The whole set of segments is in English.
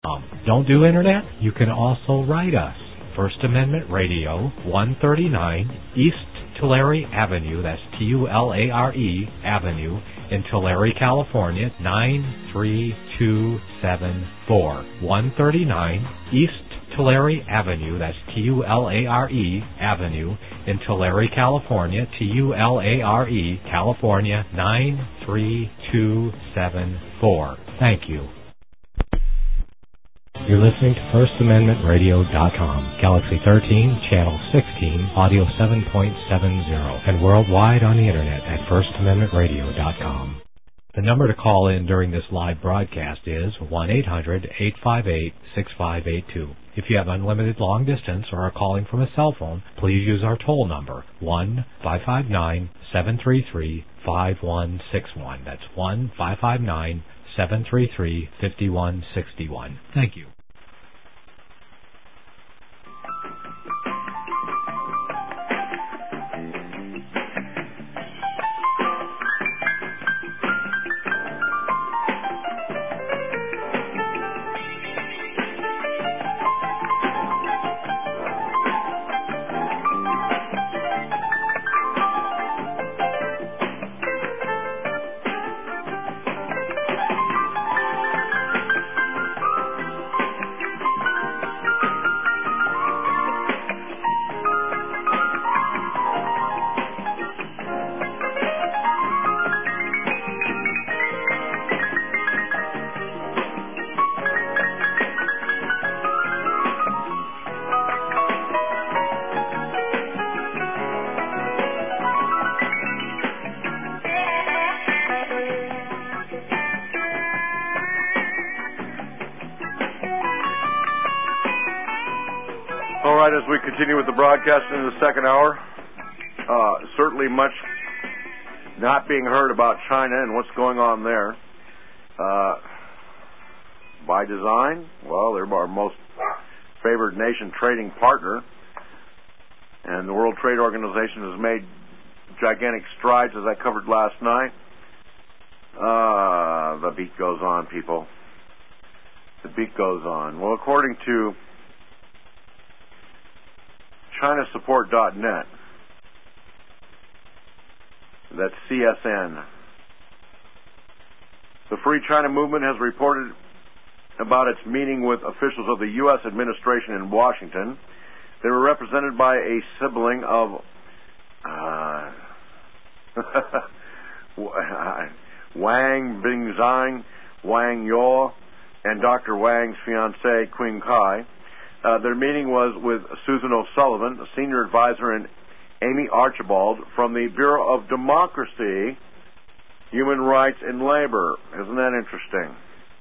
Don't do Internet? You can also write us. First Amendment Radio, 139 East Tulare Avenue, that's Tulare Avenue, in Tulare, California, 93274. 139 East Tulare Avenue, that's Tulare Avenue, in Tulare, California, Tulare, California, 93274. Thank you. You're listening to FirstAmendmentRadio.com, Galaxy 13, Channel 16, Audio 7.70, and worldwide on the Internet at FirstAmendmentRadio.com. The number to call in during this live broadcast is 1-800-858-6582. If you have unlimited long distance or are calling from a cell phone, please use our toll number, 1-559-733-5161. That's 1-559-733-5161. Thank you. As we continue with the broadcast in the second hour, certainly much not being heard about China and what's going on there. By design, well, they're our most favored nation trading partner, and the World Trade Organization has made gigantic strides, as I covered last night. The beat goes on, people. The beat goes on. Well, according to ChinaSupport.net, that's CSN, the Free China Movement has reported about its meeting with officials of the U.S. administration in Washington. They were represented by a sibling of Wang Bingzhang, Wang Yo, and Dr. Wang's fiancée, Qing Kai. Their meeting was with Susan O'Sullivan, a senior advisor, and Amy Archibald from the Bureau of Democracy, Human Rights, and Labor. Isn't that interesting?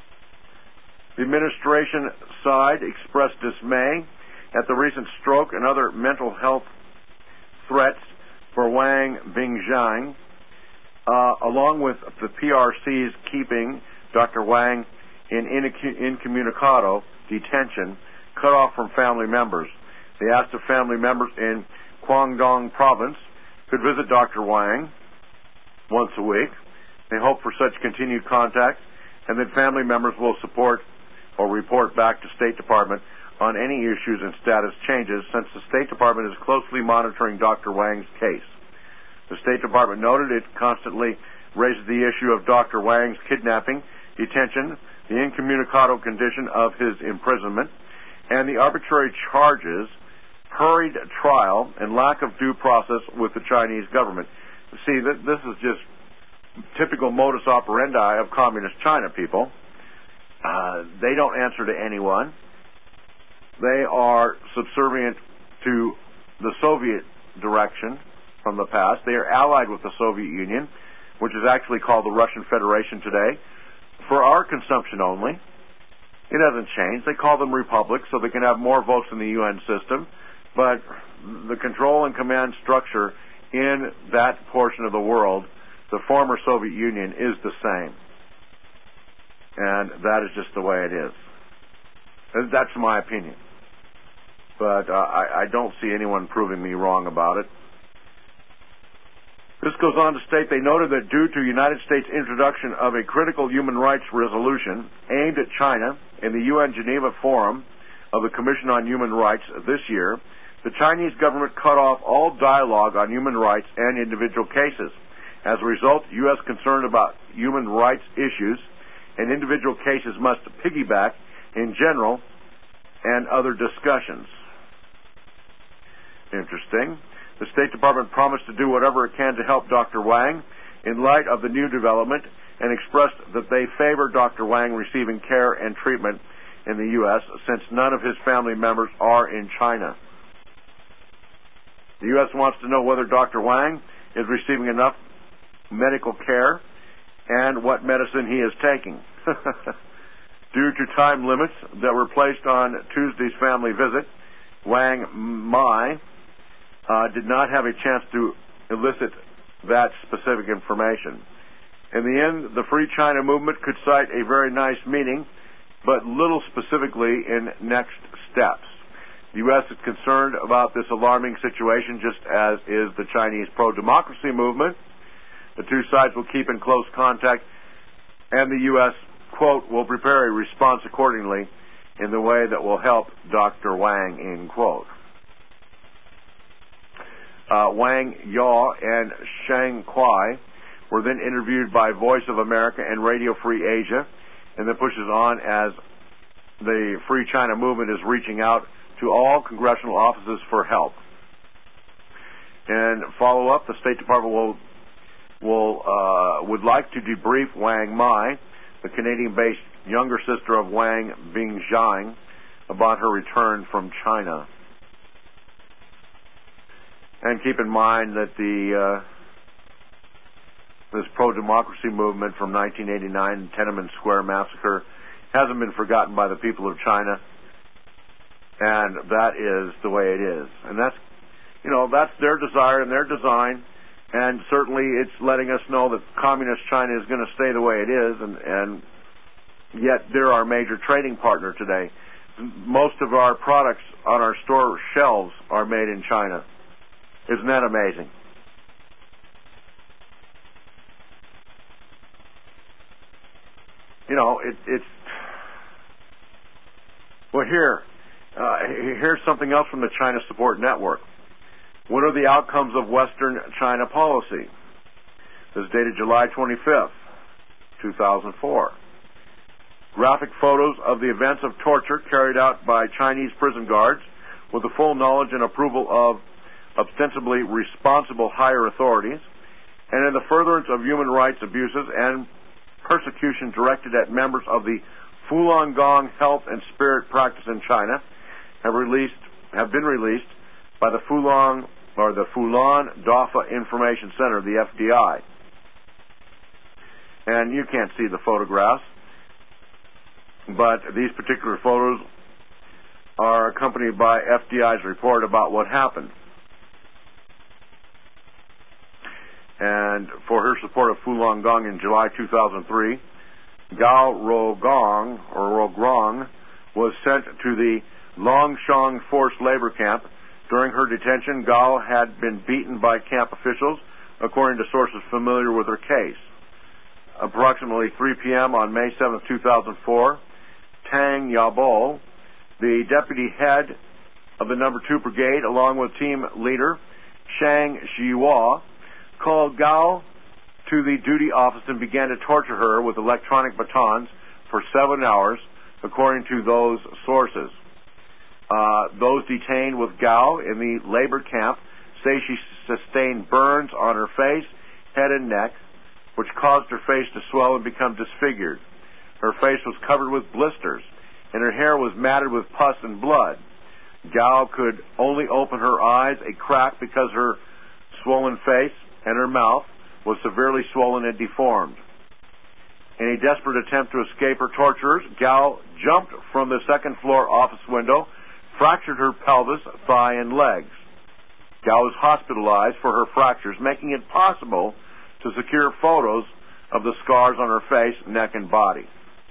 The administration side expressed dismay at the recent stroke and other mental health threats for Wang Bingzhang, along with the PRC's keeping Dr. Wang in incommunicado detention, cut off from family members. They asked if family members in Guangdong province could visit Dr. Wang once a week. They hope for such continued contact, and that family members will support or report back to State Department on any issues and status changes, since the State Department is closely monitoring Dr. Wang's case. The State Department noted it constantly raises the issue of Dr. Wang's kidnapping, detention, the incommunicado condition of his imprisonment, and the arbitrary charges, hurried trial, and lack of due process with the Chinese government. See, this is just typical modus operandi of communist China, people. They don't answer to anyone. They are subservient to the Soviet direction from the past. They are allied with the Soviet Union, which is actually called the Russian Federation today, for our consumption only. It hasn't changed. They call them republics so they can have more votes in the UN system, but the control and command structure in that portion of the world, the former Soviet Union, is the same. And that is just the way it is. That's my opinion. But I don't see anyone proving me wrong about it. This goes on to state they noted that due to United States' introduction of a critical human rights resolution aimed at China in the UN Geneva Forum of the Commission on Human Rights this year, the Chinese government cut off all dialogue on human rights and individual cases. As a result, U.S. concern about human rights issues and individual cases must piggyback in general and other discussions. Interesting. The State Department promised to do whatever it can to help Dr. Wang in light of the new development and expressed that they favor Dr. Wang receiving care and treatment in the U.S. since none of his family members are in China. The U.S. wants to know whether Dr. Wang is receiving enough medical care and what medicine he is taking. Due to time limits that were placed on Tuesday's family visit, Wang Mai did not have a chance to elicit that specific information. In the end, the Free China movement could cite a very nice meeting, but little specifically in next steps. The U.S. is concerned about this alarming situation, just as is the Chinese pro-democracy movement. The two sides will keep in close contact, and the U.S., quote, will prepare a response accordingly in the way that will help Dr. Wang, end quote. Wang Yao and Shang Kuai were then interviewed by Voice of America and Radio Free Asia, and then pushes on as the Free China movement is reaching out to all congressional offices for help. And follow up, the State Department would like to debrief Wang Mai, the Canadian-based younger sister of Wang Bingzhang, about her return from China. And keep in mind that this pro-democracy movement from 1989, Tiananmen Square massacre, hasn't been forgotten by the people of China, and that is the way it is. And that's their desire and their design, and certainly it's letting us know that communist China is going to stay the way it is, and yet they're our major trading partner today. Most of our products on our store shelves are made in China. Isn't that amazing? Here's something else from the China Support Network. What are the outcomes of Western China policy? This is dated July 25th, 2004. Graphic photos of the events of torture carried out by Chinese prison guards with the full knowledge and approval of ostensibly responsible higher authorities, and in the furtherance of human rights abuses and persecution directed at members of the Falun Gong Health and Spirit Practice in China, have been released by the Falun Dafa Information Center, the FDI. And you can't see the photographs, but these particular photos are accompanied by FDI's report about what happened. And for her support of Falun Gong in July 2003, Gao Rogrong was sent to the Longshang forced labor camp. During her detention, Gao had been beaten by camp officials, according to sources familiar with her case. Approximately 3 p.m. on May 7, 2004, Tang Yabo, the deputy head of the No. 2 Brigade, along with team leader Shang Xihua, called Gao to the duty office and began to torture her with electronic batons for 7 hours, according to those sources. Those detained with Gao in the labor camp say she sustained burns on her face, head, and neck, which caused her face to swell and become disfigured. Her face was covered with blisters, and her hair was matted with pus and blood. Gao could only open her eyes a crack because her swollen face and her mouth was severely swollen and deformed. In a desperate attempt to escape her torturers, Gao jumped from the second-floor office window, fractured her pelvis, thigh, and legs. Gao was hospitalized for her fractures, making it possible to secure photos of the scars on her face, neck, and body.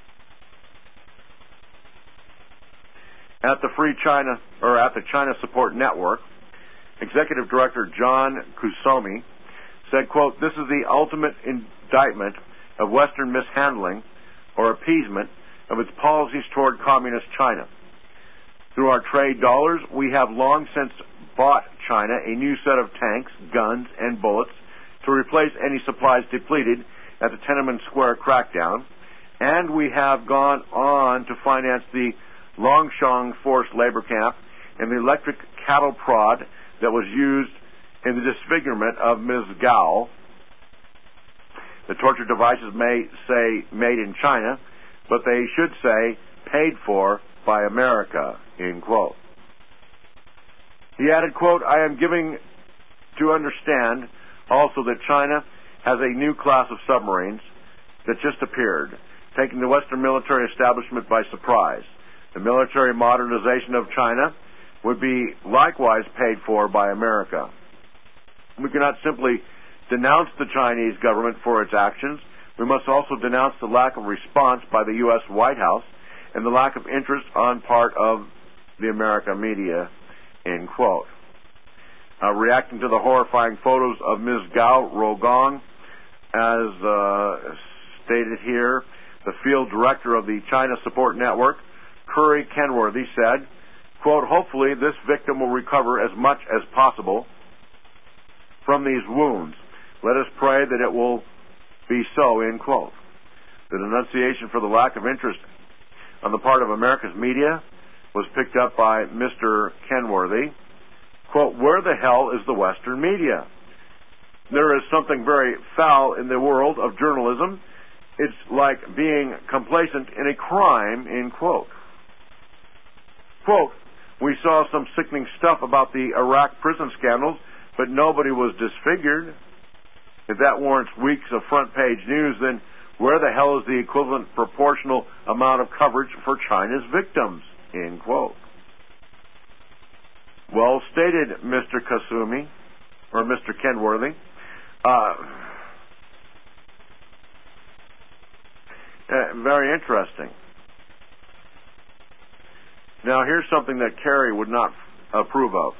At the China Support Network, Executive Director John Kusomi said, quote, "This is the ultimate indictment of Western mishandling or appeasement of its policies toward communist China. Through our trade dollars, we have long since bought China a new set of tanks, guns, and bullets to replace any supplies depleted at the Tiananmen Square crackdown, and we have gone on to finance the Longshang forced labor camp and the electric cattle prod that was used in the disfigurement of Ms. Gao. The torture devices may say made in China, but they should say paid for by America," end quote. He added, quote, "I am giving to understand also that China has a new class of submarines that just appeared, taking the Western military establishment by surprise. The military modernization of China would be likewise paid for by America. We cannot simply denounce the Chinese government for its actions. We must also denounce the lack of response by the U.S. White House and the lack of interest on part of the American media," end quote. Reacting to the horrifying photos of Ms. Gao Rogong, as stated here, the field director of the China Support Network, Curry Kenworthy, said, quote, "Hopefully this victim will recover as much as possible from these wounds. Let us pray that it will be so," end quote. The denunciation for the lack of interest on the part of America's media was picked up by Mr. Kenworthy. Quote, "Where the hell is the Western media? There is something very foul in the world of journalism. It's like being complacent in a crime," end quote. Quote, "We saw some sickening stuff about the Iraq prison scandals, but nobody was disfigured. If that warrants weeks of front-page news, then where the hell is the equivalent proportional amount of coverage for China's victims?" End quote. Well stated, Mr. Kasumi, or Mr. Kenworthy. Very interesting. Now, here's something that Kerry would not approve of.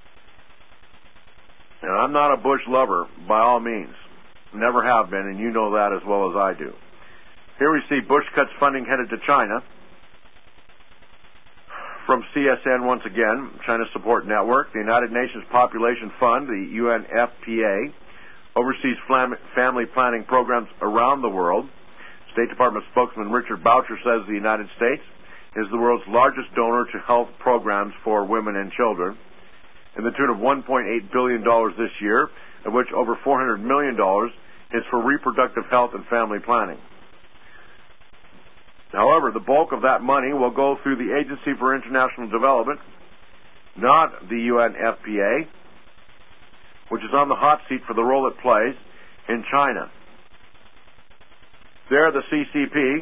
And I'm not a Bush lover, by all means. Never have been, and you know that as well as I do. Here we see Bush cuts funding headed to China. From CSN once again, China Support Network, the United Nations Population Fund, the UNFPA, oversees family planning programs around the world. State Department spokesman Richard Boucher says the United States is the world's largest donor to health programs for women and children, in the tune of $1.8 billion this year, of which over $400 million is for reproductive health and family planning. However, the bulk of that money will go through the Agency for International Development, not the UNFPA, which is on the hot seat for the role it plays in China. There, the CCP,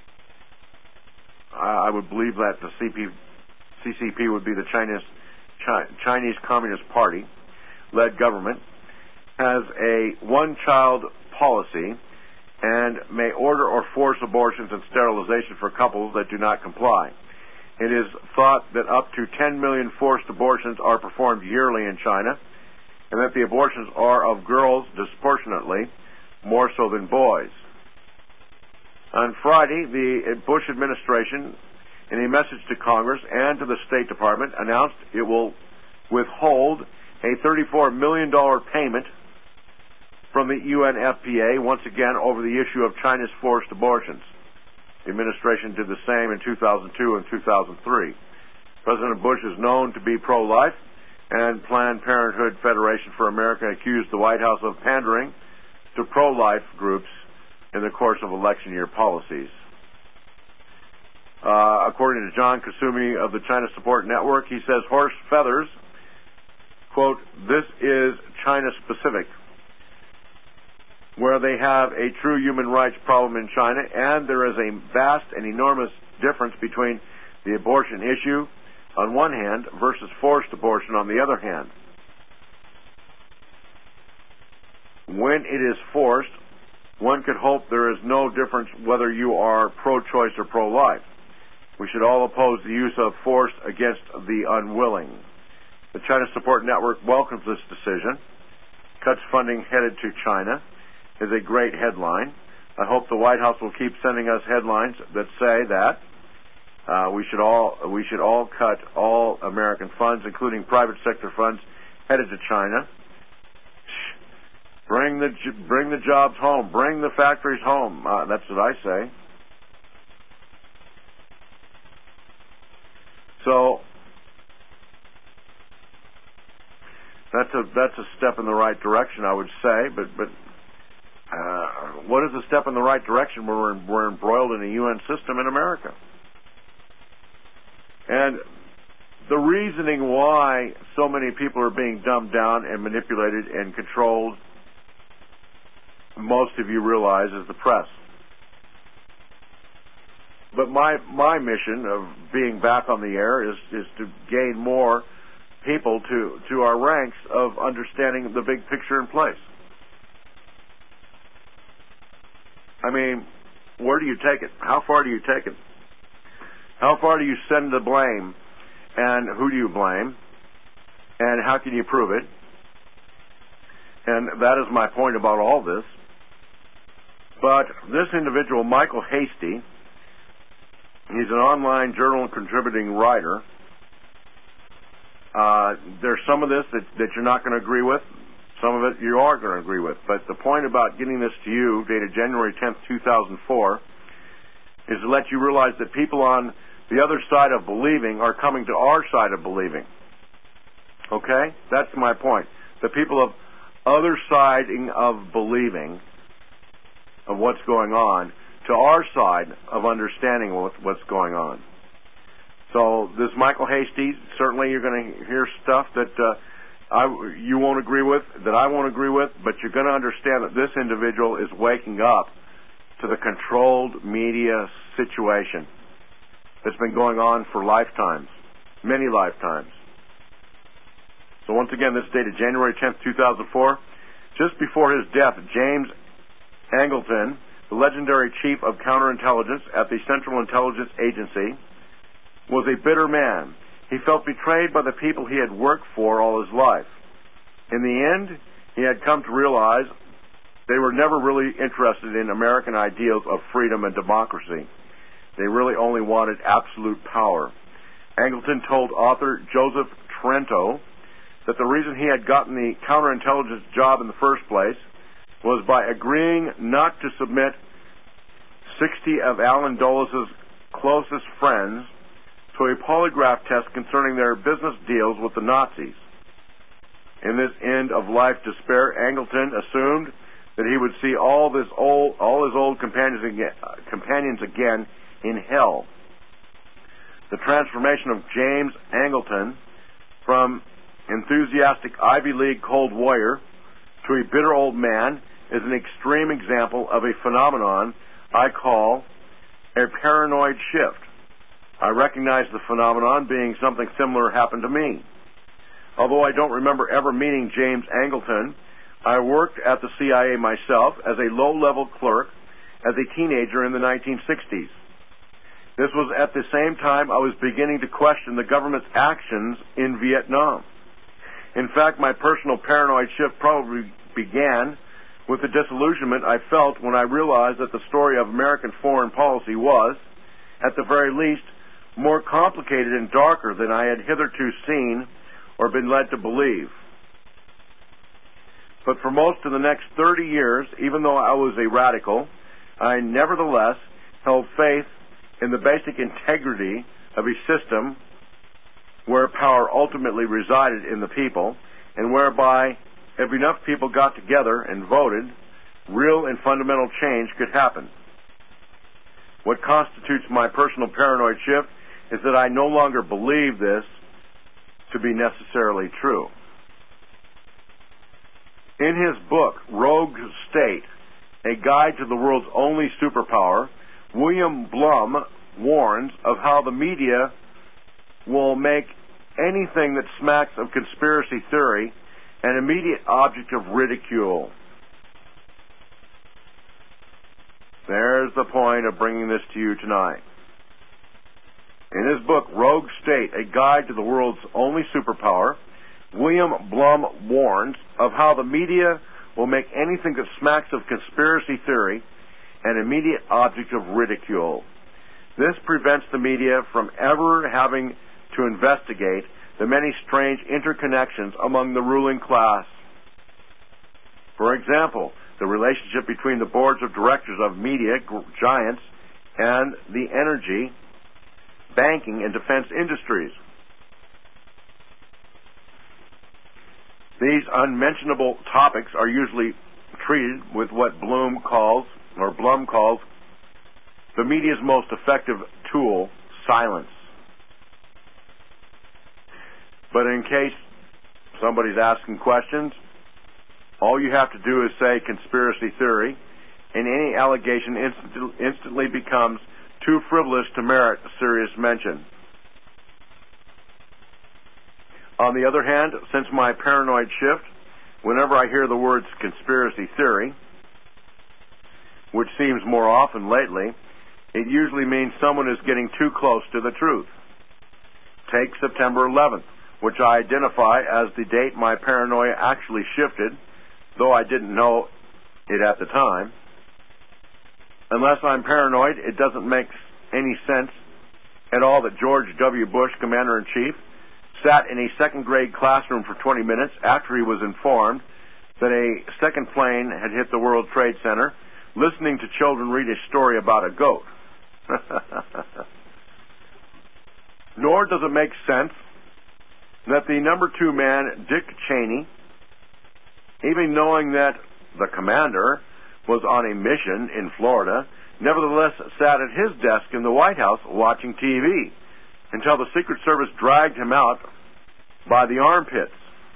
I would believe that the CCP would be the Chinese Communist Party-led government, has a one-child policy and may order or force abortions and sterilization for couples that do not comply. It is thought that up to 10 million forced abortions are performed yearly in China, and that the abortions are of girls disproportionately, more so than boys. On Friday, the Bush administration, in a message to Congress and to the State Department, announced it will withhold a $34 million payment from the UNFPA, once again over the issue of China's forced abortions. The administration did the same in 2002 and 2003. President Bush is known to be pro-life, and Planned Parenthood Federation for America accused the White House of pandering to pro-life groups in the course of election year policies. According to John Kasumi of the China Support Network, he says horse feathers, quote, "This is China-specific, where they have a true human rights problem in China, and there is a vast and enormous difference between the abortion issue on one hand versus forced abortion on the other hand. When it is forced, one could hope there is no difference whether you are pro-choice or pro-life. We should all oppose the use of force against the unwilling." The China Support Network welcomes this decision, cuts funding headed to China is a great headline. I hope the White House will keep sending us headlines that say that we should all cut all American funds, including private sector funds, headed to China. Bring the jobs home. Bring the factories home. That's what I say. So that's a step in the right direction, I would say. But what is a step in the right direction when we're embroiled in a UN system in America? And the reasoning why so many people are being dumbed down and manipulated and controlled, most of you realize, is the press. But my mission of being back on the air is to gain more people to our ranks of understanding the big picture in place. I mean, where do you take it? How far do you take it? How far do you send the blame? And who do you blame? And how can you prove it? And that is my point about all this. But this individual, Michael Hasty, he's an online journal contributing writer. There's some of this that you're not going to agree with. Some of it you are going to agree with. But the point about getting this to you, dated January 10th, 2004, is to let you realize that people on the other side of believing are coming to our side of believing. Okay? That's my point. The people of other side of believing of what's going on to our side of understanding what's going on. So this Michael Hasty, certainly you're going to hear stuff that you won't agree with, that I won't agree with, but you're going to understand that this individual is waking up to the controlled media situation that's been going on for lifetimes, many lifetimes. So once again, this is dated January 10th, 2004. Just before his death, James Angleton, the legendary chief of counterintelligence at the Central Intelligence Agency, was a bitter man. He felt betrayed by the people he had worked for all his life. In the end, he had come to realize they were never really interested in American ideals of freedom and democracy. They really only wanted absolute power. Angleton told author Joseph Trento that the reason he had gotten the counterintelligence job in the first place was by agreeing not to submit 60 of Alan Dulles' closest friends to a polygraph test concerning their business deals with the Nazis. In this end-of-life despair, Angleton assumed that he would see all his old companions again in hell. The transformation of James Angleton from enthusiastic Ivy League cold warrior to a bitter old man is an extreme example of a phenomenon I call a paranoid shift. I recognize the phenomenon being something similar happened to me. Although I don't remember ever meeting James Angleton, I worked at the CIA myself as a low-level clerk as a teenager in the 1960s. This was at the same time I was beginning to question the government's actions in Vietnam. In fact, my personal paranoid shift probably began with the disillusionment I felt when I realized that the story of American foreign policy was, at the very least, more complicated and darker than I had hitherto seen or been led to believe. But for most of the next 30 years, even though I was a radical, I nevertheless held faith in the basic integrity of a system where power ultimately resided in the people, and whereby, if enough people got together and voted, real and fundamental change could happen. What constitutes my personal paranoid shift is that I no longer believe this to be necessarily true. In his book, Rogue State, A Guide to the World's Only Superpower, William Blum warns of how the media will make anything that smacks of conspiracy theory an immediate object of ridicule. There's the point of bringing this to you tonight. In his book, Rogue State, A Guide to the World's Only Superpower, William Blum warns of how the media will make anything that smacks of conspiracy theory an immediate object of ridicule. This prevents the media from ever having to investigate the many strange interconnections among the ruling class. For example, the relationship between the boards of directors of media giants and the energy, banking, and defense industries. These unmentionable topics are usually treated with what Blum calls the media's most effective tool, silence. But in case somebody's asking questions, all you have to do is say conspiracy theory, and any allegation instantly becomes too frivolous to merit serious mention. On the other hand, since my paranoid shift, whenever I hear the words conspiracy theory, which seems more often lately, it usually means someone is getting too close to the truth. Take September 11th, which I identify as the date my paranoia actually shifted, though I didn't know it at the time. Unless I'm paranoid, it doesn't make any sense at all that George W. Bush, Commander-in-Chief, sat in a second-grade classroom for 20 minutes after he was informed that a second plane had hit the World Trade Center, listening to children read a story about a goat. Nor does it make sense that the number 2 man, Dick Cheney, even knowing that the commander was on a mission in Florida, nevertheless sat at his desk in the White House watching TV until the Secret Service dragged him out by the armpits.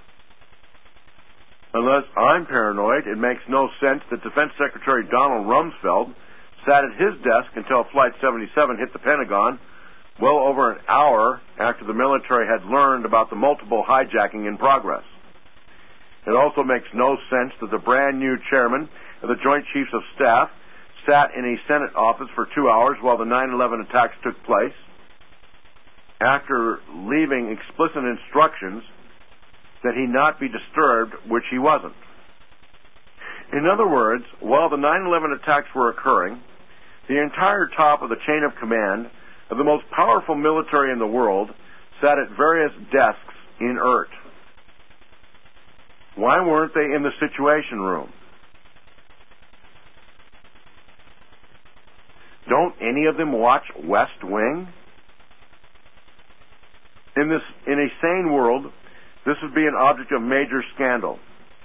Unless I'm paranoid, it makes no sense that Defense Secretary Donald Rumsfeld sat at his desk until Flight 77 hit the Pentagon, well over an hour after the military had learned about the multiple hijacking in progress. It also makes no sense that the brand new chairman of the Joint Chiefs of Staff sat in a Senate office for 2 hours while the 9/11 attacks took place, after leaving explicit instructions that he not be disturbed, which he wasn't. In other words, while the 9/11 attacks were occurring, the entire top of the chain of command of the most powerful military in the world sat at various desks inert. Why weren't they in the Situation Room? Don't any of them watch West Wing? In a sane world, this would be an object of major scandal.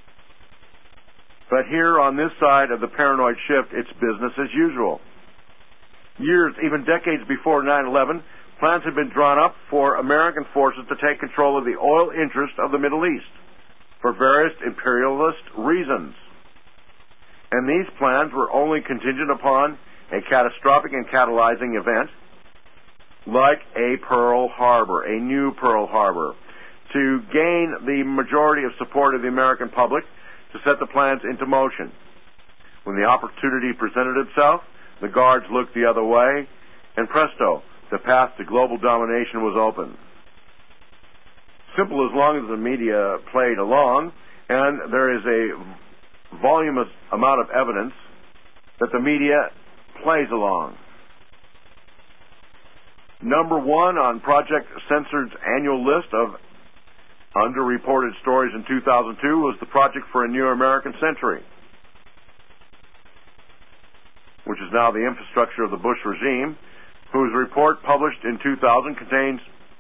But here on this side of the paranoid shift, it's business as usual. Years, even decades before 9/11, plans had been drawn up for American forces to take control of the oil interest of the Middle East for various imperialist reasons. And these plans were only contingent upon a catastrophic and catalyzing event like a Pearl Harbor, a new Pearl Harbor, to gain the majority of support of the American public to set the plans into motion. When the opportunity presented itself, the guards looked the other way, and presto, the path to global domination was open. Simple as long as the media played along, and there is a voluminous amount of evidence that the media plays along. Number 1 on Project Censored's annual list of underreported stories in 2002 was the Project for a New American Century, which is now the infrastructure of the Bush regime, whose report published in 2000 contains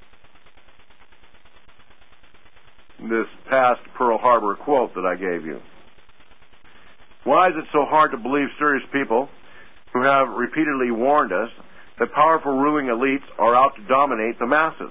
this past Pearl Harbor quote that I gave you. Why is it so hard to believe serious people who have repeatedly warned us that powerful ruling elites are out to dominate the masses?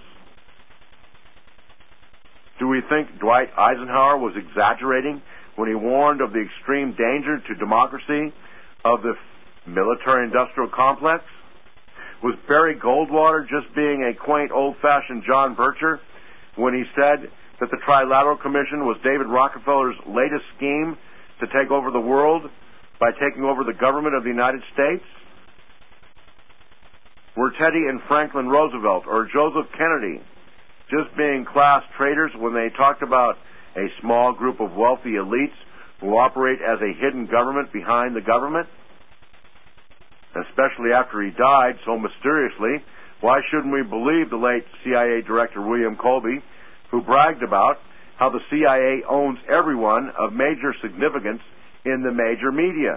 Do we think Dwight Eisenhower was exaggerating when he warned of the extreme danger to democracy of the military-industrial complex? Was Barry Goldwater just being a quaint, old-fashioned John Bircher when he said that the Trilateral Commission was David Rockefeller's latest scheme to take over the world by taking over the government of the United States? Were Teddy and Franklin Roosevelt or Joseph Kennedy just being class traitors when they talked about a small group of wealthy elites who operate as a hidden government behind the government? Especially after he died so mysteriously, why shouldn't we believe the late CIA Director William Colby, who bragged about how the CIA owns everyone of major significance in the major media?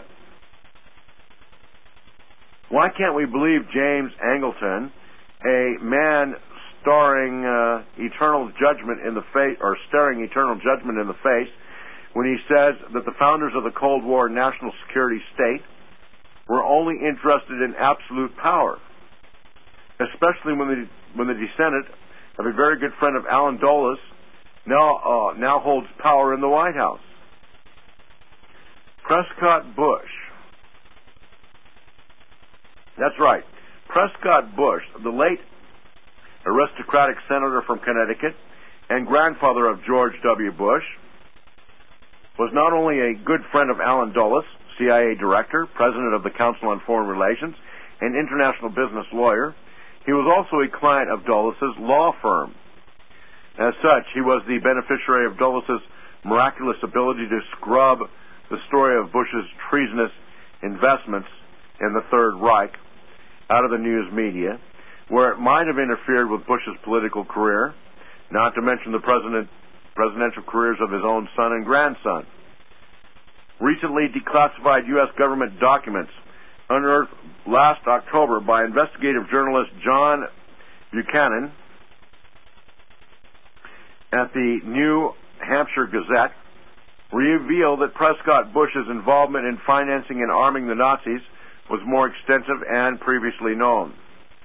Why can't we believe James Angleton, a man staring eternal judgment in the face, or staring eternal judgment in the face, when he says that the founders of the Cold War national security state were only interested in absolute power, especially when the descendant of a very good friend of Allen Dulles now holds power in the White House? Prescott Bush. That's right. Prescott Bush, the late aristocratic senator from Connecticut and grandfather of George W. Bush, was not only a good friend of Allen Dulles, CIA director, president of the Council on Foreign Relations, and international business lawyer, he was also a client of Dulles' law firm. As such, he was the beneficiary of Dulles' miraculous ability to scrub the story of Bush's treasonous investments in the Third Reich out of the news media, where it might have interfered with Bush's political career, not to mention the presidential careers of his own son and grandson. Recently declassified U.S. government documents unearthed last October by investigative journalist John Buchanan at the New Hampshire Gazette reveal that Prescott Bush's involvement in financing and arming the Nazis was more extensive and previously known.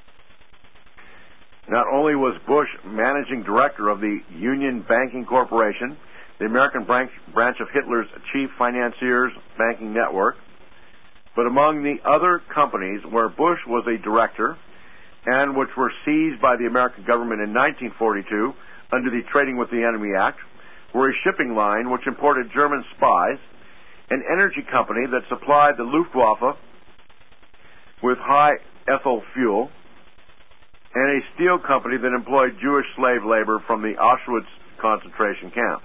Not only was Bush managing director of the Union Banking Corporation, the American branch of Hitler's chief financiers banking network, but among the other companies where Bush was a director and which were seized by the American government in 1942 under the Trading with the Enemy Act, were a shipping line which imported German spies, an energy company that supplied the Luftwaffe with high ethyl fuel, and a steel company that employed Jewish slave labor from the Auschwitz concentration camp.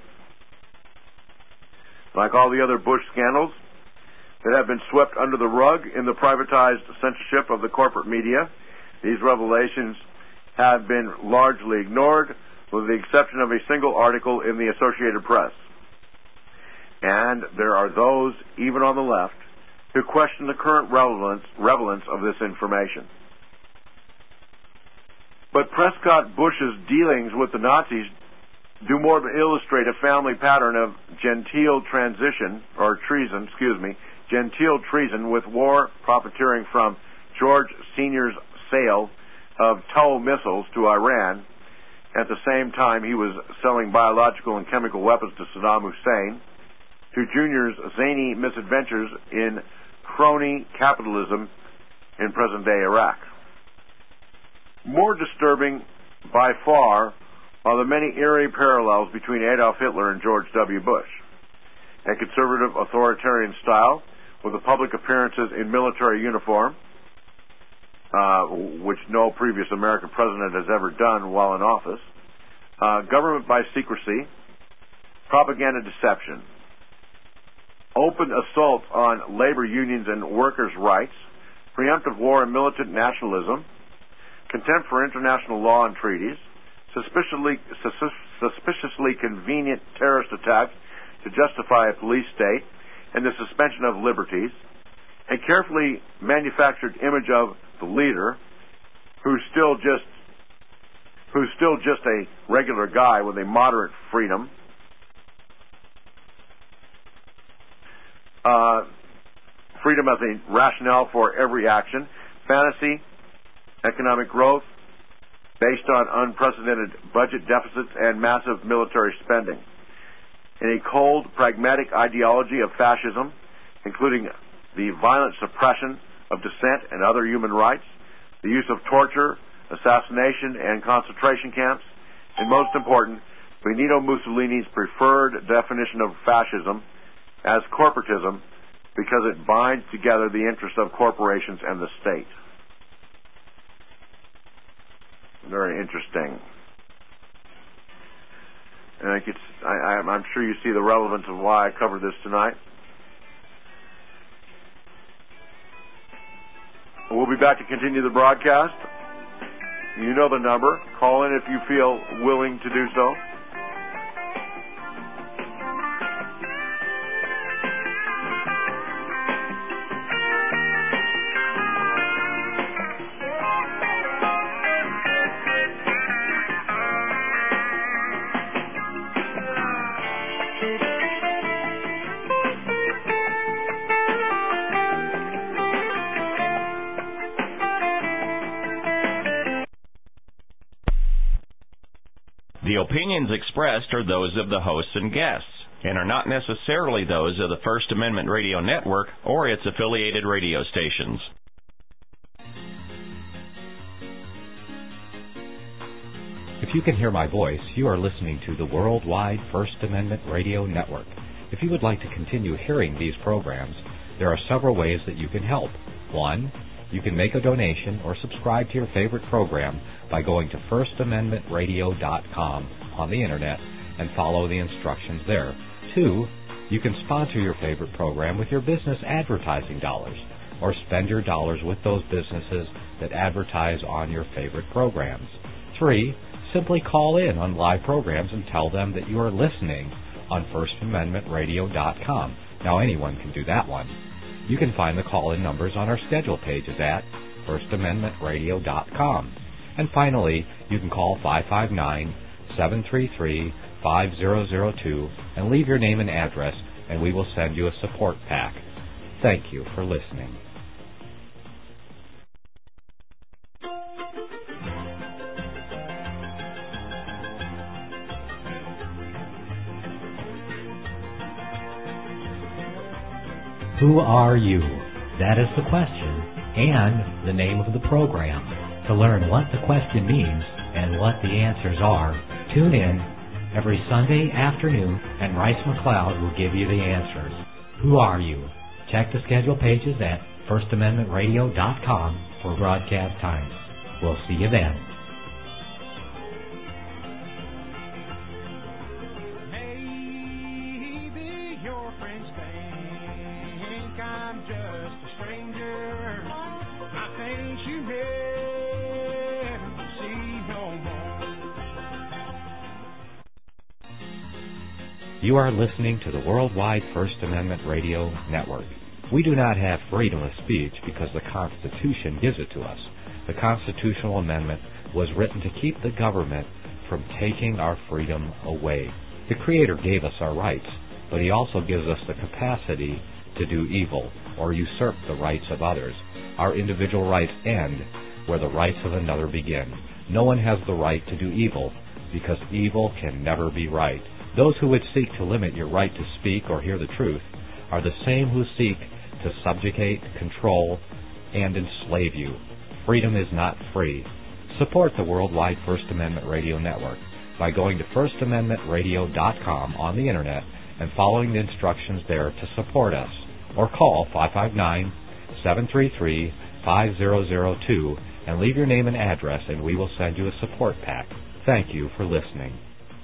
Like all the other Bush scandals that have been swept under the rug in the privatized censorship of the corporate media, these revelations have been largely ignored, with the exception of a single article in the Associated Press. And there are those, even on the left, who question the current relevance of this information. But Prescott Bush's dealings with the Nazis do more than illustrate a family pattern of genteel treason with war profiteering from George Sr.'s sale of TOW missiles to Iran. At the same time, he was selling biological and chemical weapons to Saddam Hussein, to Junior's zany misadventures in crony capitalism in present-day Iraq. More disturbing by far are the many eerie parallels between Adolf Hitler and George W. Bush. A conservative authoritarian style with the public appearances in military uniform, which no previous American president has ever done while in office, government by secrecy, propaganda deception, open assault on labor unions and workers' rights, preemptive war and militant nationalism, contempt for international law and treaties, suspiciously convenient terrorist attacks to justify a police state, and the suspension of liberties, a carefully manufactured image of the leader who's still just a regular guy with a moderate freedom, freedom as a rationale for every action, fantasy, economic growth based on unprecedented budget deficits and massive military spending. In a cold, pragmatic ideology of fascism, including the violent suppression of dissent and other human rights, the use of torture, assassination, and concentration camps, and most important, Benito Mussolini's preferred definition of fascism as corporatism, because it binds together the interests of corporations and the state. Very interesting. I'm sure you see the relevance of why I covered this tonight. We'll be back to continue the broadcast. You know the number. Call in if you feel willing to do so. The opinions expressed are those of the hosts and guests and are not necessarily those of the First Amendment Radio Network or its affiliated radio stations. If you can hear my voice, you are listening to the Worldwide First Amendment Radio Network. If you would like to continue hearing these programs, there are several ways that you can help. 1, you can make a donation or subscribe to your favorite program by going to firstamendmentradio.com on the Internet and follow the instructions there. 2, you can sponsor your favorite program with your business advertising dollars or spend your dollars with those businesses that advertise on your favorite programs. 3, simply call in on live programs and tell them that you are listening on firstamendmentradio.com. Now anyone can do that one. You can find the call-in numbers on our schedule pages at firstamendmentradio.com. And finally, you can call 559-733-5002 and leave your name and address, and we will send you a support pack. Thank you for listening. Who are you? That is the question, and the name of the program. To learn what the question means and what the answers are, tune in every Sunday afternoon, and Rice McLeod will give you the answers. Who are you? Check the schedule pages at firstamendmentradio.com for broadcast times. We'll see you then. You are listening to the Worldwide First Amendment Radio Network. We do not have freedom of speech because the Constitution gives it to us. The constitutional amendment was written to keep the government from taking our freedom away. The Creator gave us our rights, but He also gives us the capacity to do evil or usurp the rights of others. Our individual rights end where the rights of another begin. No one has the right to do evil because evil can never be right. Those who would seek to limit your right to speak or hear the truth are the same who seek to subjugate, control, and enslave you. Freedom is not free. Support the Worldwide First Amendment Radio Network by going to firstamendmentradio.com on the Internet and following the instructions there to support us. Or call 559-733-5002 and leave your name and address, and we will send you a support pack. Thank you for listening.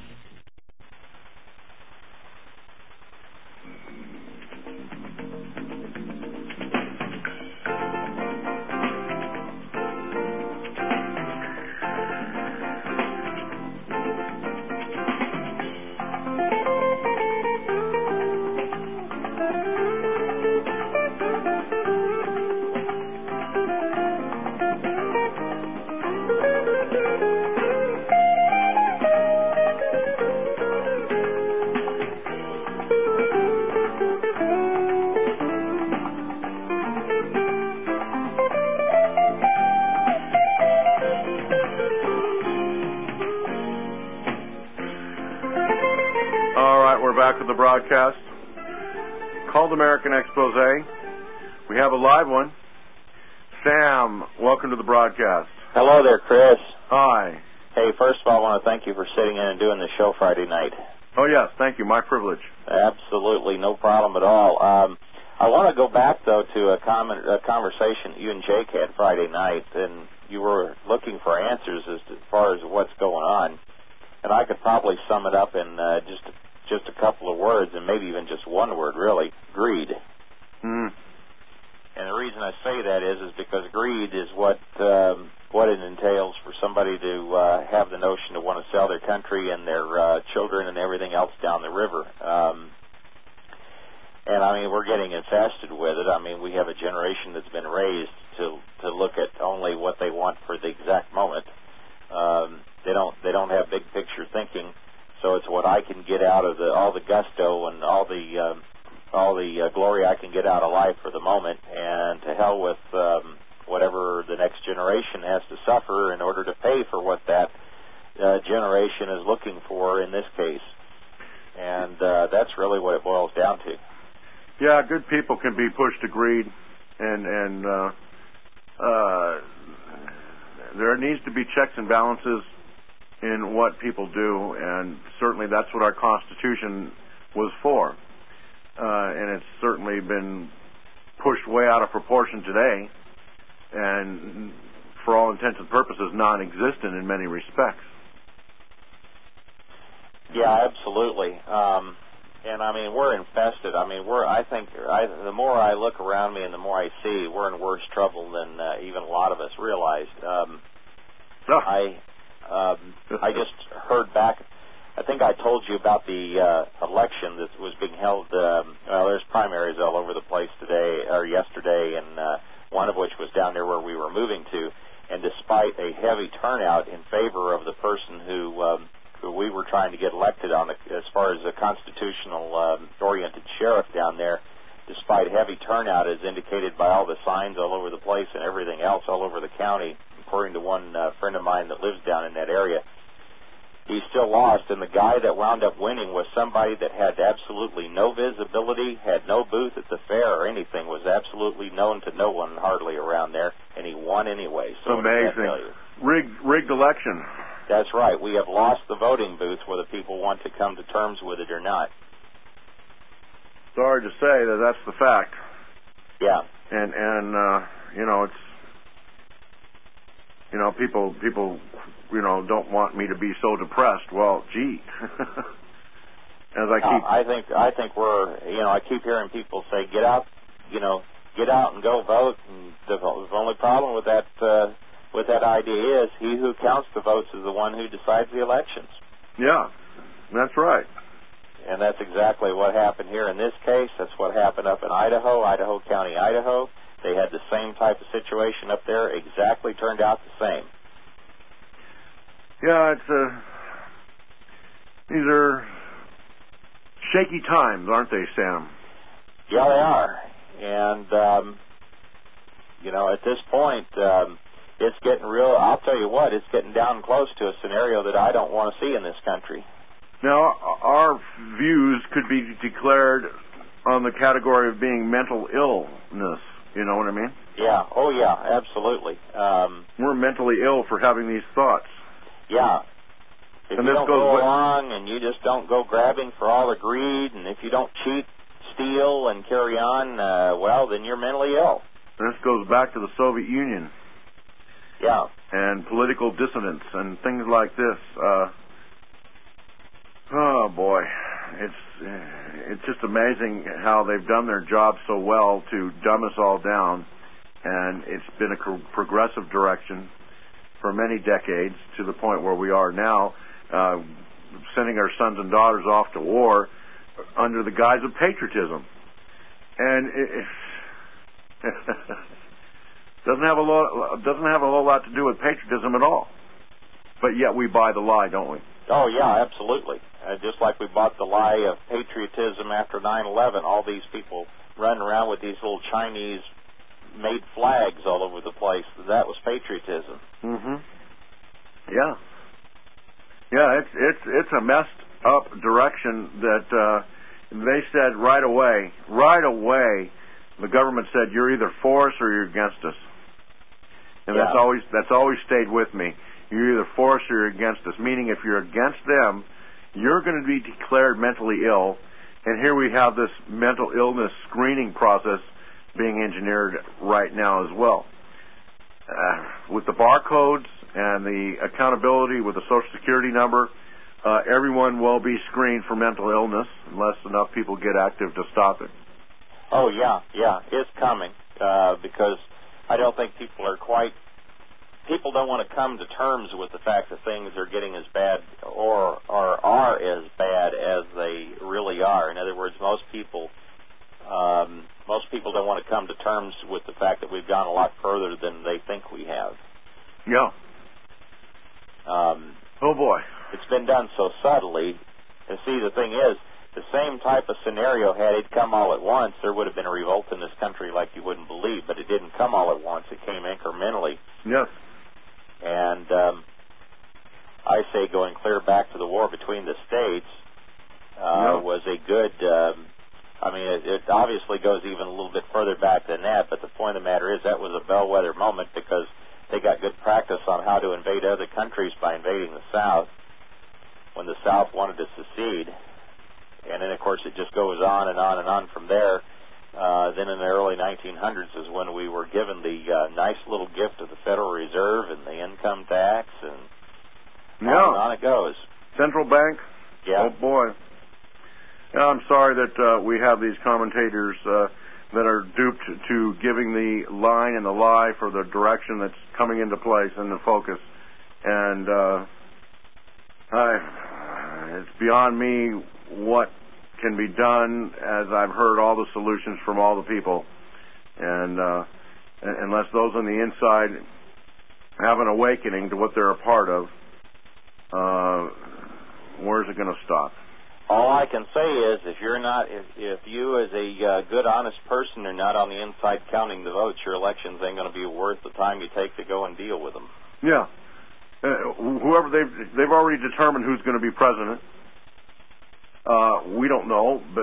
Broadcast called American Expose. We have a live one. Sam, welcome to the broadcast. Hello there, Chris. Hi. Hey, first of all, I want to thank you for sitting in and doing the show Friday night. Oh, yes, thank you. My privilege. Absolutely, no problem at all. I want to go back, though, to a conversation you and Jake had Friday night, and you were looking for answers as far as what's going on. And I could probably sum it up in just a couple of words, and maybe even just one word, really: greed. Mm. And the reason I say that is because greed is what it entails for somebody to have the notion to want to sell their country and their children and everything else down the river. And I mean, we're getting infested with it. I mean, we have a generation that's been raised to look at only what they want for the exact moment. They don't have big picture thinking. So it's what I can get out of all the gusto and all the glory I can get out of life for the moment, and to hell with whatever the next generation has to suffer in order to pay for what that generation is looking for in this case. And that's really what it boils down to. Yeah, good people can be pushed to greed, and there needs to be checks and balances in what people do, and certainly that's what our Constitution was for. And it's certainly been pushed way out of proportion today, and for all intents and purposes, non-existent in many respects. Yeah, absolutely. And I mean, we're infested. I mean, the more I look around me and the more I see, we're in worse trouble than even a lot of us realized. I just heard back. I think I told you about the election that was being held. There's primaries all over the place today or yesterday, and one of which was down there where we were moving to. And despite a heavy turnout in favor of the person who we were trying to get elected on, as far as a constitutional-oriented sheriff down there, despite heavy turnout as indicated by all the signs all over the place and everything else all over the county, according to one friend of mine that lives down in that area, he still lost. And the guy that wound up winning was somebody that had absolutely no visibility, had no booth at the fair or anything, was absolutely known to no one hardly around there, and he won anyway. So amazing. Rigged election. That's right. We have lost the voting booth, whether people want to come to terms with it or not. Sorry to say that that's the fact. Yeah. And it's, people don't want me to be so depressed. Well, gee. I think we're, I keep hearing people say, get out and go vote. And the only problem with that idea is he who counts the votes is the one who decides the elections. Yeah, that's right. And that's exactly what happened here in this case. That's what happened up in Idaho County, Idaho. They had the same type of situation up there, exactly turned out the same. Yeah, these are shaky times, aren't they, Sam? Yeah, they are. And, at this point, it's getting real. I'll tell you what, it's getting down close to a scenario that I don't want to see in this country. Now, our views could be declared on the category of being mental illness. You know what I mean? Yeah. Oh, yeah, absolutely. We're mentally ill for having these thoughts. Yeah. If you don't go along and you just don't go grabbing for all the greed, and if you don't cheat, steal, and carry on, then you're mentally ill. This goes back to the Soviet Union. Yeah. And political dissonance and things like this. Oh, boy. It's just amazing how they've done their job so well to dumb us all down, and it's been a progressive direction for many decades to the point where we are now, sending our sons and daughters off to war under the guise of patriotism. And it doesn't have a whole lot to do with patriotism at all. But yet we buy the lie, don't we? Oh, yeah, absolutely. Just like we bought the lie of patriotism after 9/11, all these people running around with these little Chinese-made flags all over the place. That was patriotism. Mm-hmm. Yeah. Yeah, it's a messed up direction that they said right away, the government said, you're either for us or you're against us. And yeah. that's always stayed with me. You're either for us or you're against us, meaning if you're against them, you're going to be declared mentally ill, and here we have this mental illness screening process being engineered right now as well. With the barcodes and the accountability with the Social Security number, everyone will be screened for mental illness unless enough people get active to stop it. Oh, yeah, it's coming because I don't think people don't want to come to terms with the fact that things are getting as bad or are as bad as they really are. In other words, most people don't want to come to terms with the fact that we've gone a lot further than they think we have. Yeah. Oh, boy. It's been done so subtly. And see, the thing is, the same type of scenario, had it come all at once, there would have been a revolt in this country like you wouldn't believe. But it didn't come all at once. It came incrementally. Yes. And I say going clear back to the war between the states was a good... it obviously goes even a little bit further back than that, but the point of the matter is that was a bellwether moment because they got good practice on how to invade other countries by invading the South when the South wanted to secede. And then, of course, it just goes on and on and on from there. Then in the early 1900s is when we were given the nice little gift of the Federal Reserve and the income tax, and on it goes. Central bank? Yeah. Oh, boy. Yeah, I'm sorry that we have these commentators that are duped to giving the line and the lie for the direction that's coming into place and the focus. And it's beyond me what can be done, as I've heard all the solutions from all the people. And unless those on the inside have an awakening to what they're a part of, where's it going to stop? All I can say is, if you as a good, honest person are not on the inside counting the votes, your elections ain't going to be worth the time you take to go and deal with them. Yeah, whoever they've already determined who's going to be president. We don't know, but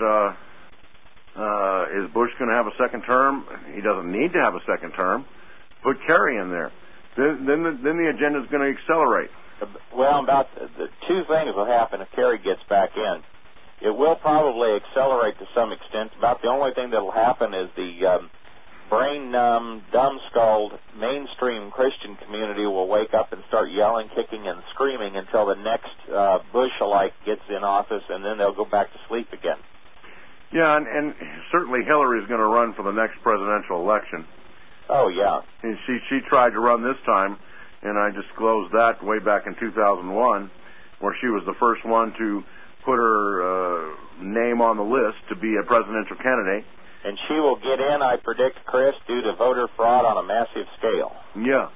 is Bush going to have a second term? He doesn't need to have a second term. Put Kerry in there. Then the agenda is going to accelerate. Well, about the two things will happen if Kerry gets back in. It will probably accelerate to some extent. About the only thing that will happen is the brain-numb, dumb-skulled mainstream Christian community will wake up and start yelling, kicking, and screaming until the next Bush-alike gets in office, and then they'll go back to sleep again. Yeah, and certainly Hillary is going to run for the next presidential election. Oh, yeah. And she tried to run this time, and I disclosed that way back in 2001, where she was the first one to put her name on the list to be a presidential candidate. And she will get in, I predict, Chris, due to voter fraud on a massive scale. Yeah.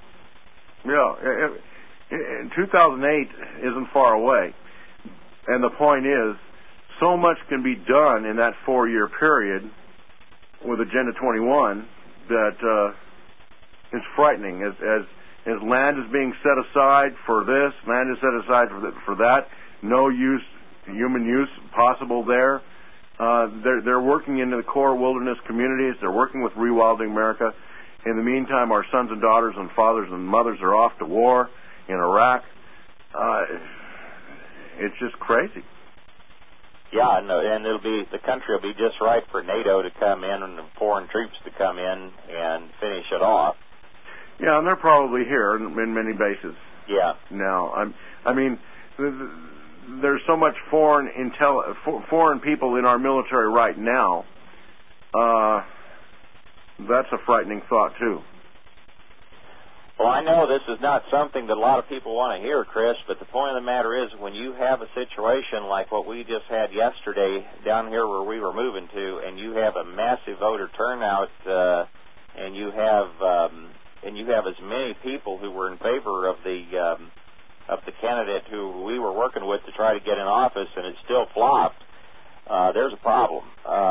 In 2008 isn't far away. And the point is, so much can be done in that 4-year period with Agenda 21 that it's frightening. As land is being set aside for this, land is set aside for that, no human use possible there. They're working into the core wilderness communities. They're working with Rewilding America. In the meantime, our sons and daughters and fathers and mothers are off to war in Iraq. It's just crazy. Yeah, and the country will be just right for NATO to come in and foreign troops to come in and finish it off. Yeah, and they're probably here in many bases. Yeah. Now, I mean, there's so much foreign people in our military right now. That's a frightening thought too. Well, I know this is not something that a lot of people want to hear, Chris, but the point of the matter is when you have a situation like what we just had yesterday down here where we were moving to, and you have a massive voter turnout, and you have as many people who were in favor of the candidate who we were working with to try to get in office, and it still flopped, there's a problem.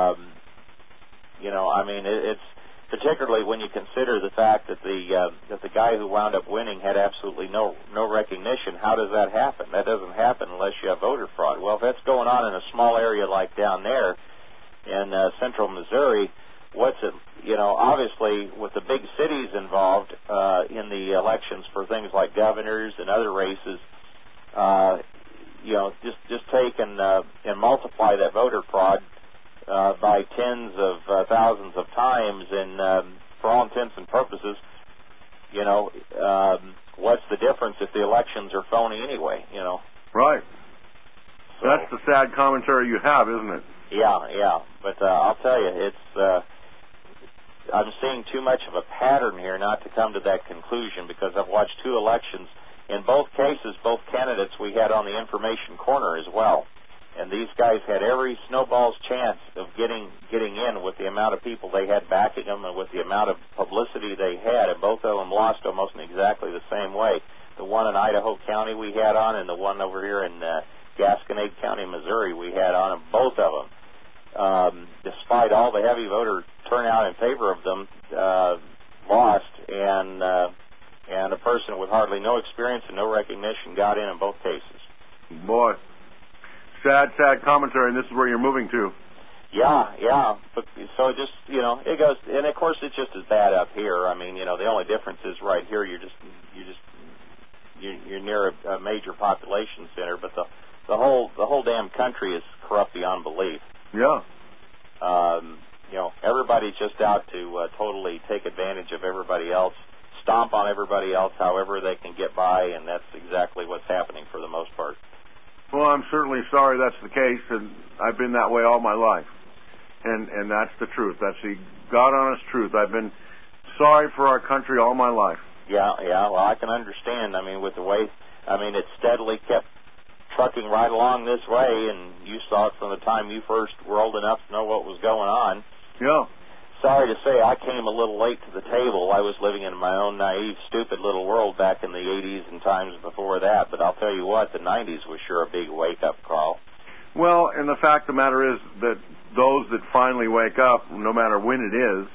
It's particularly when you consider the fact that the guy who wound up winning had absolutely no recognition. How does that happen? That doesn't happen unless you have voter fraud. Well, if that's going on in a small area like down there in central Missouri, obviously with the big cities involved in the elections for things like governors and other races, just take and multiply that voter fraud by tens of thousands of times, and for all intents and purposes, what's the difference if the elections are phony anyway? Right. sad commentary you have, isn't it? Yeah. But I'll tell you, it's I'm seeing too much of a pattern here not to come to that conclusion, because I've watched 2 elections. In both cases, both candidates we had on the information corner as well. And these guys had every snowball's chance of getting in with the amount of people they had backing them and with the amount of publicity they had, and both of them lost almost in exactly the same way. The one in Idaho County we had on, and the one over here in Gasconade County, Missouri, we had on them, both of them. Despite all the heavy voter turnout in favor of them, lost, and a person with hardly no experience and no recognition got in both cases. Boy, sad commentary, and this is where you're moving to. Yeah. But, so just, it goes, and of course it's just as bad up here. I mean, the only difference is right here you're near a major population center, but the whole damn country is corrupt beyond belief. Yeah. Everybody's just out to totally take advantage of everybody else, stomp on everybody else however they can get by, and that's exactly what's happening for the most part. Well, I'm certainly sorry that's the case, and I've been that way all my life. And that's the truth. That's the God-honest truth. I've been sorry for our country all my life. Yeah, well, I can understand. I mean, with the way, it steadily kept trucking right along this way, and you saw it from the time you first were old enough to know what was going on. Yeah. Sorry to say, I came a little late to the table. I was living in my own naive, stupid little world back in the 80s and times before that, but I'll tell you what, the 90s was sure a big wake-up call. Well, and the fact of the matter is that those that finally wake up, no matter when it is,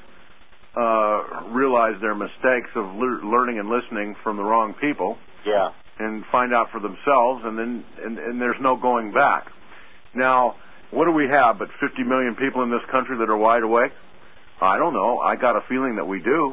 realize their mistakes of learning and listening from the wrong people. Yeah. And find out for themselves, and then and there's no going back. Now, what do we have but 50 million people in this country that are wide awake? I don't know. I got a feeling that we do.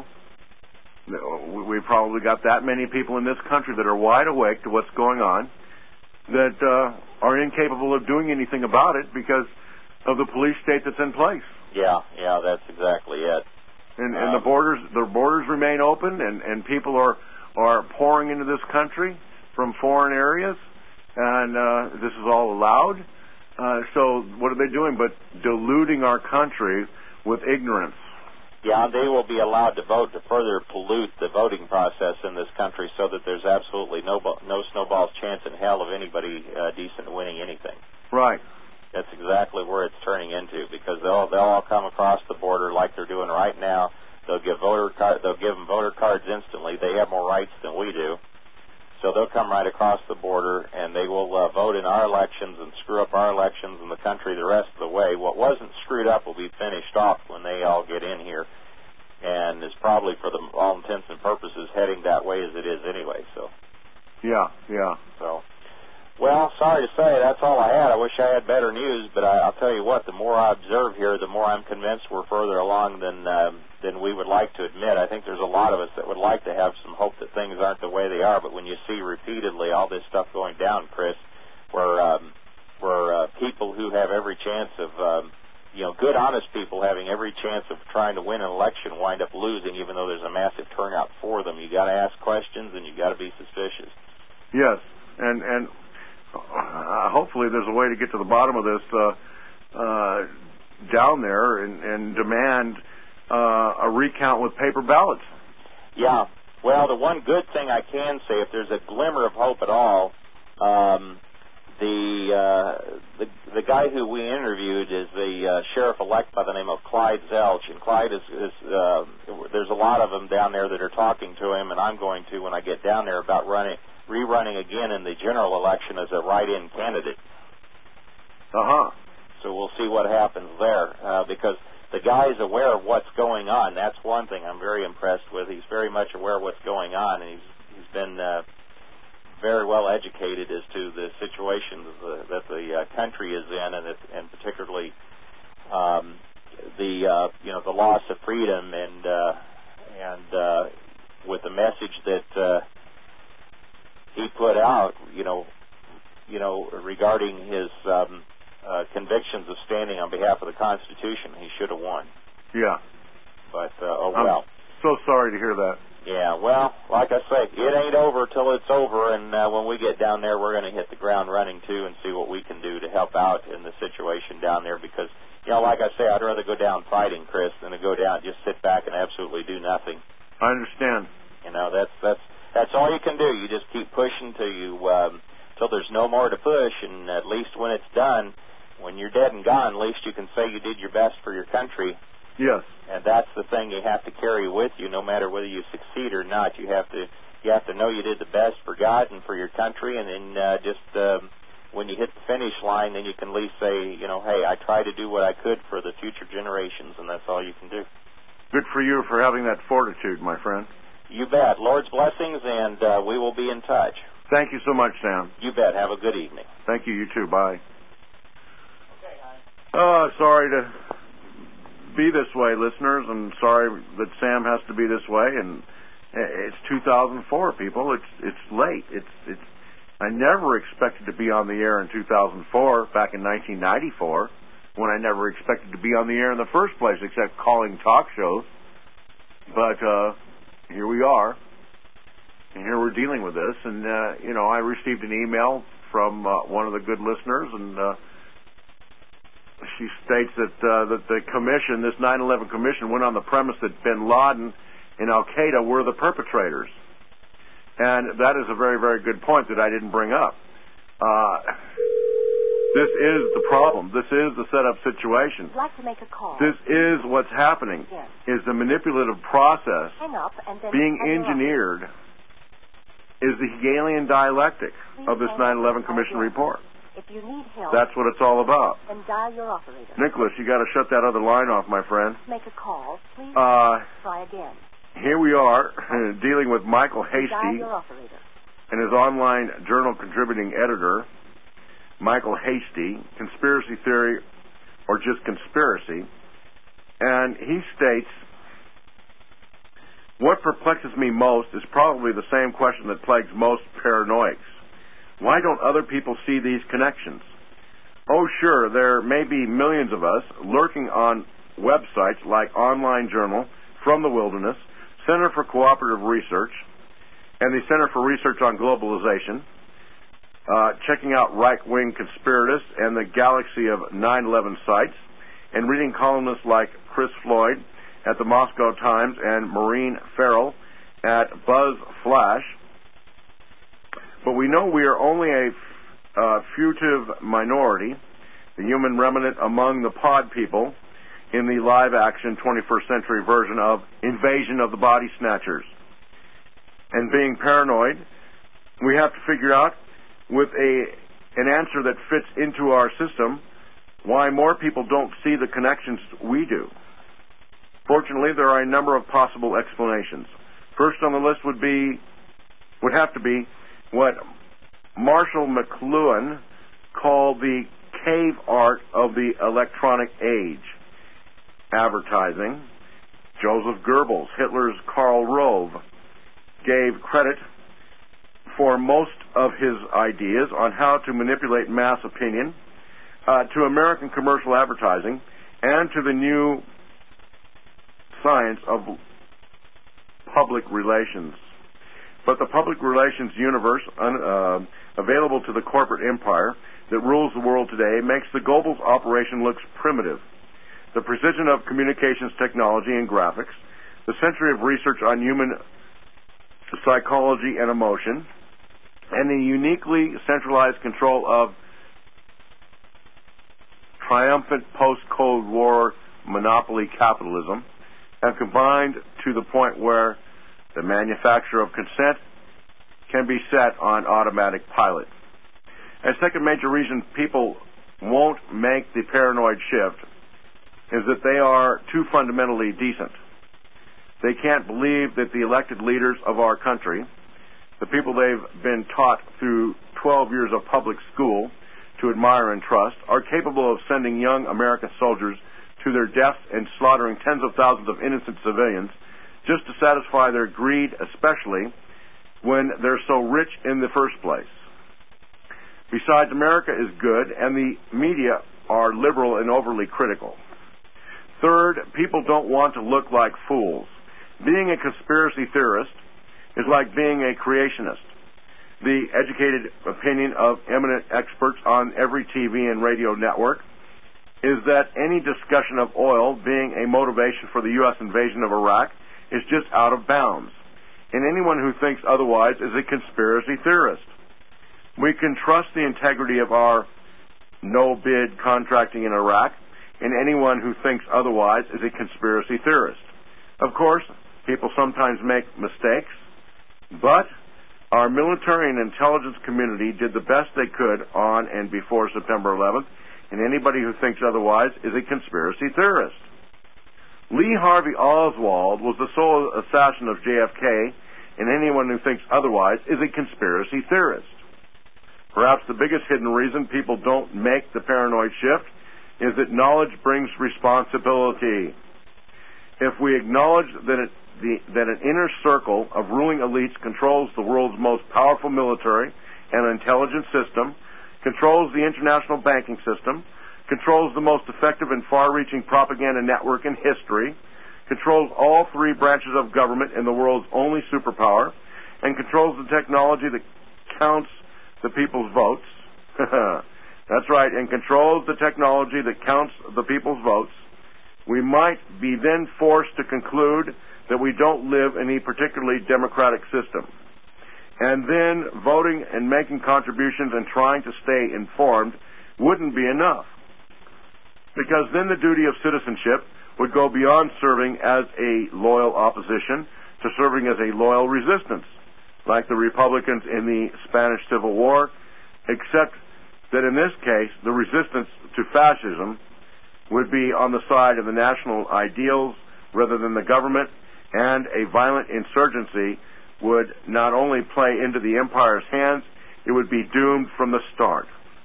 We probably got that many people in this country that are wide awake to what's going on, that are incapable of doing anything about it because of the police state that's in place. Yeah, that's exactly it. And the borders remain open, and people are pouring into this country from foreign areas, and this is all allowed. So what are they doing but deluding our country with ignorance? Yeah, they will be allowed to vote to further pollute the voting process in this country so that there's absolutely no snowball's chance in hell of anybody decent winning anything. Right. That's exactly where it's turning into, because they'll all come across the border like they're doing right now. They'll give them voter cards instantly. They have more rights than we do. So they'll come right across the border, and they will vote in our elections and screw up our elections in the country the rest of the way. What wasn't screwed up will be finished off when they all get in here, and is probably, for all intents and purposes, heading that way as it is anyway. So. Yeah. So. Well, sorry to say, that's all I had. I wish I had better news, but I'll tell you what, the more I observe here, the more I'm convinced we're further along than we would like to admit. I think there's a lot of us that would like to have some hope that things aren't the way they are, but when you see repeatedly all this stuff going down, Chris, where people who have every chance of, good, honest people having every chance of trying to win an election wind up losing, even though there's a massive turnout for them, you got to ask questions and you got to be suspicious. Yes, and hopefully there's a way to get to the bottom of this down there and demand a recount with paper ballots. Yeah. Well, the one good thing I can say, if there's a glimmer of hope at all, the guy who we interviewed is the sheriff-elect by the name of Clyde Zelch, and Clyde is there's a lot of them down there that are talking to him, and I'm going to, when I get down there, about rerunning again in the general election as a write-in candidate. So we'll see what happens there, because the guy is aware of what's going on. That's one thing I'm very impressed with. He's very much aware of what's going on, and he's been very well educated as to the situations that the country is in, and particularly the loss of freedom, and with the message that he put out, regarding his convictions of standing on behalf of the Constitution. He should have won. Yeah. But, oh well. I'm so sorry to hear that. Yeah, well, like I say, it ain't over till it's over, and when we get down there, we're going to hit the ground running, too, and see what we can do to help out in the situation down there, because, you know, like I say, I'd rather go down fighting, Chris, than to go down and just sit back and absolutely do nothing. I understand. You know, that's all you can do. You just keep pushing till there's no more to push, and at least when it's done, when you're dead and gone, at least you can say you did your best for your country. Yes. And that's the thing you have to carry with you, no matter whether you succeed or not. You have to know you did the best for God and for your country, and then when you hit the finish line, then you can at least say, you know, hey, I tried to do what I could for the future generations, and that's all you can do. Good for you for having that fortitude, my friend. You bet. Lord's blessings, and we will be in touch. Thank you so much, Sam. You bet. Have a good evening. Thank you. You too. Bye. Okay, hon. Oh, sorry to be this way, listeners, and sorry that Sam has to be this way. And it's 2004, people. It's late. It's. I never expected to be on the air in 2004, back in 1994, when I never expected to be on the air in the first place, except calling talk shows. But here we are, and here we're dealing with this. And you know, I received an email from one of the good listeners, and she states that the commission, this 9/11 commission, went on the premise that bin Laden and Al Qaeda were the perpetrators, and that is a very, very good point that I didn't bring up. This is the problem. This is the set-up situation. I'd like to make a call. This is what's happening. Yes. Is the manipulative process Hang up and then being engineered is the Hegelian dialectic of this 9/11 commission report. If you need help, that's what it's all about. Then dial your operator. Nicholas, you got to shut that other line off, my friend. Make a call. Please try again. Here we are dealing with Michael Hasty Dial your operator. and his online journal contributing editor, Michael Hasty, Conspiracy Theory or Just Conspiracy. And he states, what perplexes me most is probably the same question that plagues most paranoics. Why don't other people see these connections? Oh, sure, there may be millions of us lurking on websites like Online Journal, From the Wilderness, Center for Cooperative Research, and the Center for Research on Globalization, checking out right-wing conspiratists and the galaxy of 9/11 sites, and reading columnists like Chris Floyd at the Moscow Times and Maureen Farrell at Buzz Flash. But we know we are only a fugitive minority, the human remnant among the pod people in the live-action 21st century version of Invasion of the Body Snatchers. And being paranoid, we have to figure out with an answer that fits into our system why more people don't see the connections we do. Fortunately, there are a number of possible explanations. First on the list would have to be what Marshall McLuhan called the cave art of the electronic age. Advertising. Joseph Goebbels, Hitler's Karl Rove, gave credit for most of his ideas on how to manipulate mass opinion to American commercial advertising and to the new science of public relations. But the public relations universe available to the corporate empire that rules the world today makes the Goebbels operation look primitive. The precision of communications technology and graphics, the century of research on human psychology and emotion, and the uniquely centralized control of triumphant post-Cold War monopoly capitalism have combined to the point where the manufacture of consent can be set on automatic pilot. A second major reason people won't make the paranoid shift is that they are too fundamentally decent. They can't believe that the elected leaders of our country, the people they've been taught through 12 years of public school to admire and trust, are capable of sending young American soldiers to their deaths and slaughtering tens of thousands of innocent civilians just to satisfy their greed, especially when they're so rich in the first place. Besides, America is good, and the media are liberal and overly critical. Third, people don't want to look like fools. Being a conspiracy theorist is like being a creationist. The educated opinion of eminent experts on every TV and radio network is that any discussion of oil being a motivation for the U.S. invasion of Iraq is just out of bounds, and anyone who thinks otherwise is a conspiracy theorist. We can trust the integrity of our no-bid contracting in Iraq, and anyone who thinks otherwise is a conspiracy theorist. Of course, people sometimes make mistakes, but our military and intelligence community did the best they could on and before September 11th, and anybody who thinks otherwise is a conspiracy theorist. Lee Harvey Oswald was the sole assassin of JFK, and anyone who thinks otherwise is a conspiracy theorist. Perhaps the biggest hidden reason people don't make the paranoid shift is that knowledge brings responsibility. If we acknowledge that an inner circle of ruling elites controls the world's most powerful military and intelligence system, controls the international banking system, controls the most effective and far-reaching propaganda network in history, controls all three branches of government in the world's only superpower, and controls the technology that counts the people's votes. That's right, and controls the technology that counts the people's votes, we might be then forced to conclude that we don't live in a particularly democratic system. And then voting and making contributions and trying to stay informed wouldn't be enough. Because then the duty of citizenship would go beyond serving as a loyal opposition to serving as a loyal resistance, like the Republicans in the Spanish Civil War, except that in this case, the resistance to fascism would be on the side of the national ideals rather than the government, and a violent insurgency would not only play into the empire's hands, it would be doomed from the start.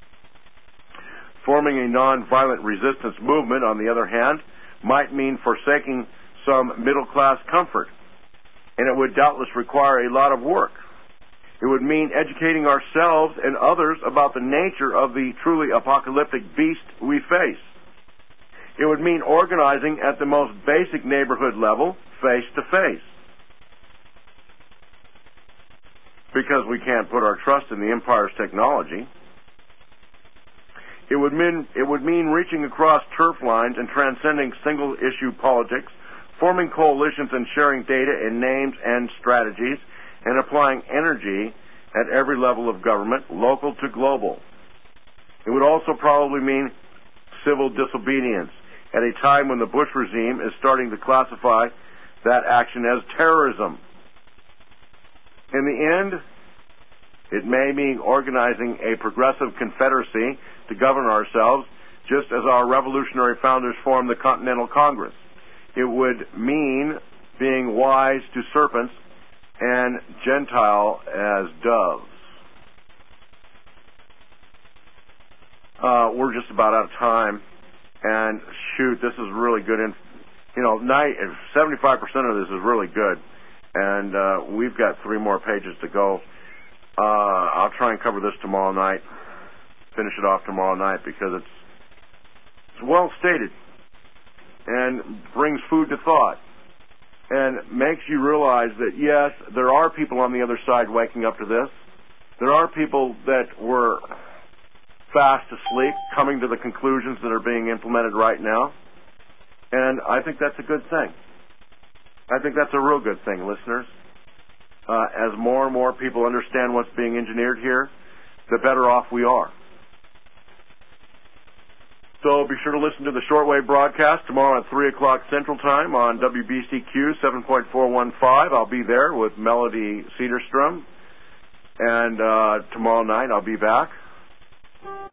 Forming a non-violent resistance movement, on the other hand, might mean forsaking some middle-class comfort, and it would doubtless require a lot of work. It would mean educating ourselves and others about the nature of the truly apocalyptic beast we face. It would mean organizing at the most basic neighborhood level, face to face. Because we can't put our trust in the empire's technology. It would mean reaching across turf lines and transcending single-issue politics, forming coalitions and sharing data and names and strategies, and applying energy at every level of government, local to global. It would also probably mean civil disobedience at a time when the Bush regime is starting to classify that action as terrorism. In the end, it may mean organizing a progressive confederacy to govern ourselves, just as our revolutionary founders formed the Continental Congress. It would mean being wise to serpents and Gentile as doves. We're just about out of time, and shoot, this is really good. 75% of this is really good, and we've got 3 more pages to go. I'll try and cover this tomorrow night. Finish it off tomorrow night because it's well stated and brings food to thought and makes you realize that, yes, there are people on the other side waking up to this. There are people that were fast asleep coming to the conclusions that are being implemented right now. And I think that's a good thing. I think that's a real good thing, listeners. As more and more people understand what's being engineered here, the better off we are. So be sure to listen to the shortwave broadcast tomorrow at 3 o'clock Central Time on WBCQ 7.415. I'll be there with Melody Cedarstrom. And tomorrow night I'll be back.